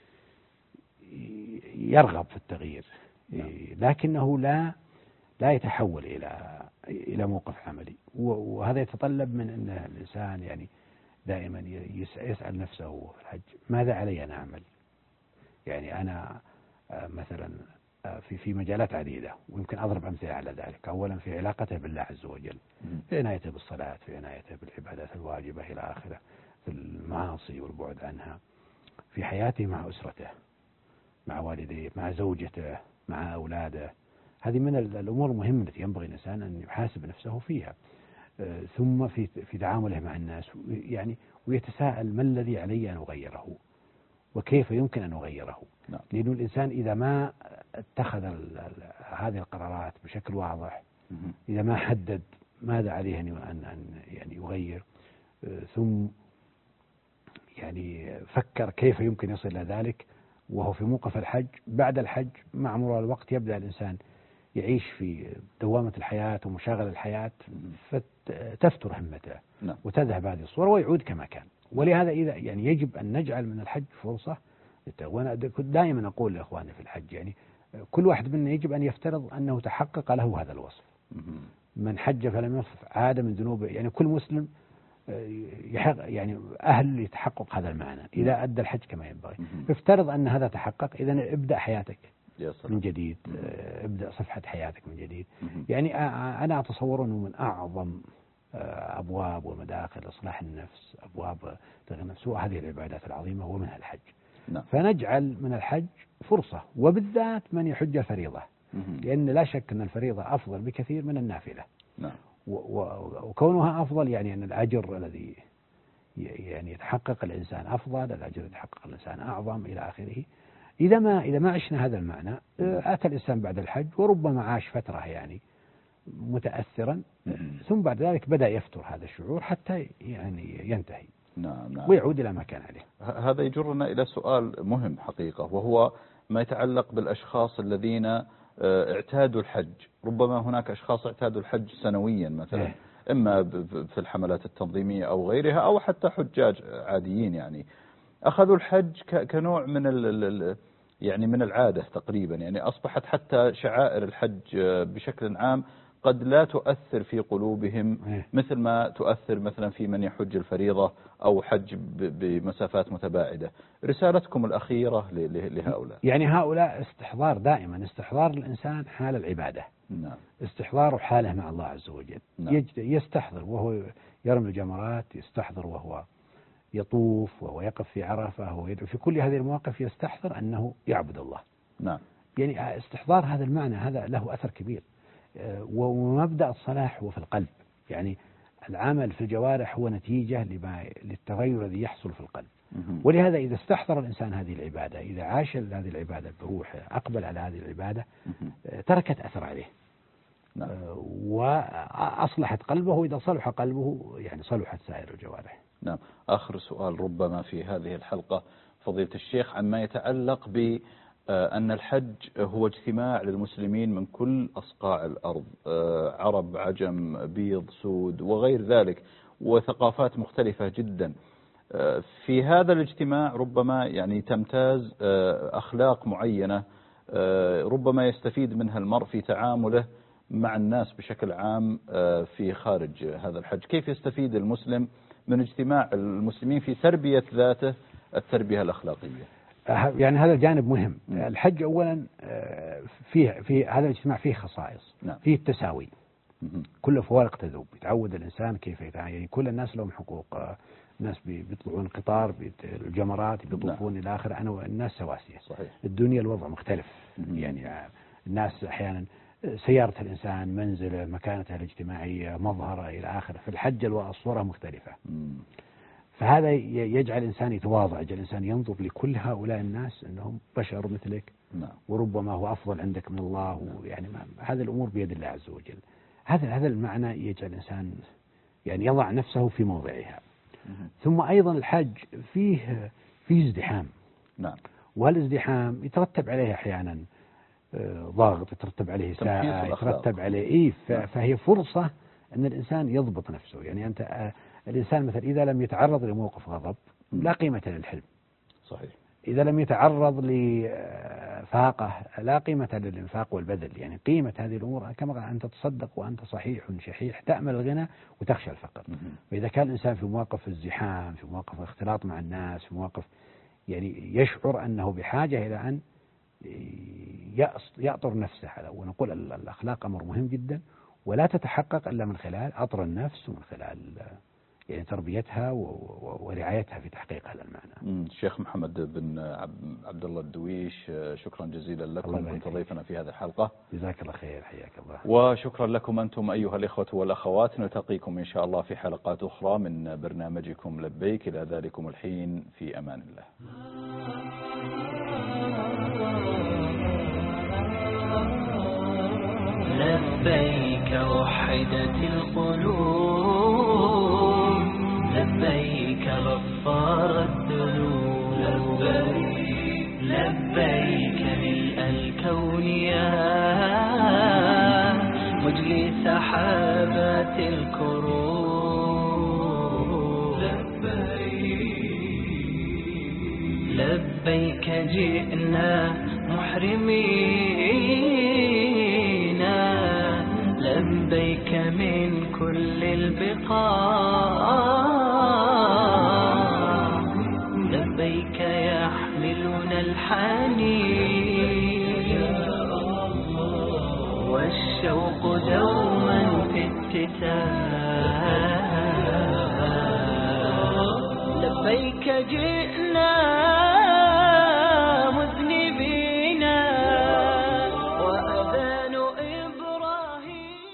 [SPEAKER 3] يرغب في التغيير، لكنه لا لا يتحول إلى إلى موقف عملي. وهذا يتطلب من أن الإنسان يعني دائما يسأل نفسه في الحج ماذا علي أن أعمل؟ يعني أنا مثلا في في مجالات عديدة، ويمكن أضرب أمثلة على ذلك. أولا في علاقته بالله عز وجل، في عنايته بالصلاة، في عنايته بالعبادات الواجبة إلى آخره، في المعاصي والبعد عنها، في حياته مع أسرته، مع والديه، مع زوجته، مع أولاده. هذه من الأمور المهمة التي ينبغي الإنسان أن يحاسب نفسه فيها. ثم في في تعامله مع الناس، يعني ويتساءل ما الذي علي أن أغيره وكيف يمكن أن أغيره.
[SPEAKER 2] نعم.
[SPEAKER 3] لأن الإنسان إذا ما اتخذ هذه القرارات بشكل واضح، إذا ما حدد ماذا عليه أن أن يعني يغير، ثم يعني فكر كيف يمكن يصل إلى ذلك وهو في موقف الحج، بعد الحج مع مرور الوقت يبدأ الإنسان يعيش في دوامة الحياة ومشاغل الحياة، فتفتر همته.
[SPEAKER 2] نعم.
[SPEAKER 3] وتذهب هذه الصورة ويعود كما كان. ولهذا إذا يعني يجب أن نجعل من الحج فرصة. وأنا دائما أقول لإخواني في الحج يعني كل واحد منا يجب أن يفترض أنه تحقق له هذا الوصف. من حج فلم يصف عاد من ذنوبه. يعني كل مسلم يحق يعني أهل يتحقق هذا المعنى إذا أدى الحج كما ينبغي. افترض أن هذا تحقق، إذا ابدأ حياتك من جديد، ابدأ صفحة حياتك من جديد. يعني أنا أتصور أنه من أعظم أبواب ومداخل إصلاح النفس، أبواب تغيير النفس، وهذه العبادات العظيمة ومنها الحج.
[SPEAKER 2] نعم.
[SPEAKER 3] فنجعل من الحج فرصة، وبالذات من يحج فريضة، لأن لا شك أن الفريضة أفضل بكثير من النافلة.
[SPEAKER 2] نعم.
[SPEAKER 3] وكونها أفضل يعني أن الأجر الذي يعني يتحقق الإنسان أفضل، الأجر يتحقق الإنسان أعظم إلى آخره. إذا ما إذا ما عشنا هذا المعنى، أتى الإنسان بعد الحج وربما عاش فترة يعني متأثرا، ثم بعد ذلك بدأ يفتر هذا الشعور حتى يعني ينتهي.
[SPEAKER 2] نعم. نعم.
[SPEAKER 3] ويعود إلى ما كان عليه.
[SPEAKER 2] هذا يجرنا إلى سؤال مهم حقيقة، وهو ما يتعلق بالأشخاص الذين اعتادوا الحج. ربما هناك أشخاص اعتادوا الحج سنويا مثلا،
[SPEAKER 3] إيه.
[SPEAKER 2] إما في الحملات التنظيمية أو غيرها، أو حتى حجاج عاديين يعني أخذوا الحج كنوع من ال يعني من العادة تقريبا. يعني أصبحت حتى شعائر الحج بشكل عام قد لا تؤثر في قلوبهم مثل ما تؤثر مثلا في من يحج الفريضة أو حج بمسافات متباعدة. رسالتكم الأخيرة لهؤلاء؟
[SPEAKER 3] يعني هؤلاء استحضار دائما، استحضار الإنسان حال العبادة.
[SPEAKER 2] نعم.
[SPEAKER 3] استحضار حاله مع الله عز وجل.
[SPEAKER 2] نعم.
[SPEAKER 3] يستحضر وهو يرمي الجمرات، يستحضر وهو يطوف، وهو يقف في عرفة، وهو يدعو في كل هذه المواقف، يستحضر أنه يعبد الله.
[SPEAKER 2] نعم.
[SPEAKER 3] يعني استحضار هذا المعنى هذا له أثر كبير. ومبدأ الصلاح هو في القلب. يعني العمل في الجوارح هو نتيجة لما للتغير الذي يحصل في القلب.
[SPEAKER 2] مهم.
[SPEAKER 3] ولهذا إذا استحضر الإنسان هذه العبادة، إذا عاش هذه العبادة بروحه، أقبل على هذه العبادة،
[SPEAKER 2] مهم.
[SPEAKER 3] تركت أثر عليه.
[SPEAKER 2] نعم.
[SPEAKER 3] وأصلحت قلبه، وإذا صلح قلبه يعني صلحت سائر الجوارح.
[SPEAKER 2] نعم. آخر سؤال ربما في هذه الحلقة فضيلة الشيخ عما يتعلق بأن الحج هو اجتماع للمسلمين من كل أصقاع الأرض، عرب، عجم، بيض، سود وغير ذلك، وثقافات مختلفة جدا. في هذا الاجتماع ربما يعني تمتاز أخلاق معينة ربما يستفيد منها المرء في تعامله مع الناس بشكل عام في خارج هذا الحج. كيف يستفيد المسلم من اجتماع المسلمين في تربية ذاته التربية الأخلاقية؟
[SPEAKER 3] يعني هذا الجانب مهم. الحج أولا فيه في هذا الاجتماع فيه خصائص.
[SPEAKER 2] نعم.
[SPEAKER 3] فيه التساوي، كل فوارق تذوب، يتعود الإنسان كيف يتعامل. يعني كل الناس لهم حقوق، الناس بيطلعون قطار، الجمرات بيطوفون إلى آخره، أنا الناس سواسية.
[SPEAKER 2] صحيح.
[SPEAKER 3] الدنيا الوضع مختلف. يعني الناس أحيانا سيارة الإنسان، منزله، مكانته الاجتماعية، مظهره إلى آخره. في الحج الصورة مختلفة.
[SPEAKER 2] مم.
[SPEAKER 3] فهذا يجعل الإنسان يتواضع، يجعل الإنسان ينظر لكل هؤلاء الناس أنهم بشر مثلك.
[SPEAKER 2] نعم.
[SPEAKER 3] وربما هو أفضل عندك من الله. ويعني هذه الأمور بيد الله عز وجل. هذا هذا المعنى يجعل الإنسان يعني يضع نفسه في موضعها.
[SPEAKER 2] مم.
[SPEAKER 3] ثم أيضا الحج فيه فيه ازدحام.
[SPEAKER 2] نعم.
[SPEAKER 3] والازدحام يترتب عليه أحيانا ضغط، يترتب عليه ساعة، يترتب عليه إيه. فهي فرصة أن الإنسان يضبط نفسه. يعني أنت الإنسان مثلا إذا لم يتعرض لموقف غضب لا قيمة للحلم.
[SPEAKER 2] صحيح.
[SPEAKER 3] إذا لم يتعرض لفاقة لا قيمة للإنفاق والبذل. يعني قيمة هذه الأمور كما أن تتصدق وأنت صحيح شحيح، تأمل الغنى وتخشى الفقر. فإذا كان الإنسان في مواقف الزحام، في مواقف الاختلاط مع الناس، في مواقف يعني يشعر أنه بحاجة إلى أن يأطر نفسه. ونقول الأخلاق أمر مهم جدا، ولا تتحقق إلا من خلال أطر النفس، ومن خلال يعني تربيتها ورعايتها في تحقيق هذا المعنى.
[SPEAKER 2] الشيخ محمد بن عبد الله الدويش، شكرا جزيلا لكم، كنت ضيفنا في هذه الحلقة.
[SPEAKER 3] جزاك الله خير، حياك الله.
[SPEAKER 2] وشكرا لكم أنتم أيها الإخوة والأخوات. نلتقيكم إن شاء الله في حلقات أخرى من برنامجكم لبيك. إلى ذلكم الحين في أمان الله.
[SPEAKER 1] لبيك وحدت القلوب، لبيك غفار الذنوب، لبيك لبيك ملء الكون يا مجلي سحابات الكروب، لبيك لبيك جئنا محرمين، لبيك من كل البقاع، لبيك يحملنا الحنين والشوق دوما في اتساع.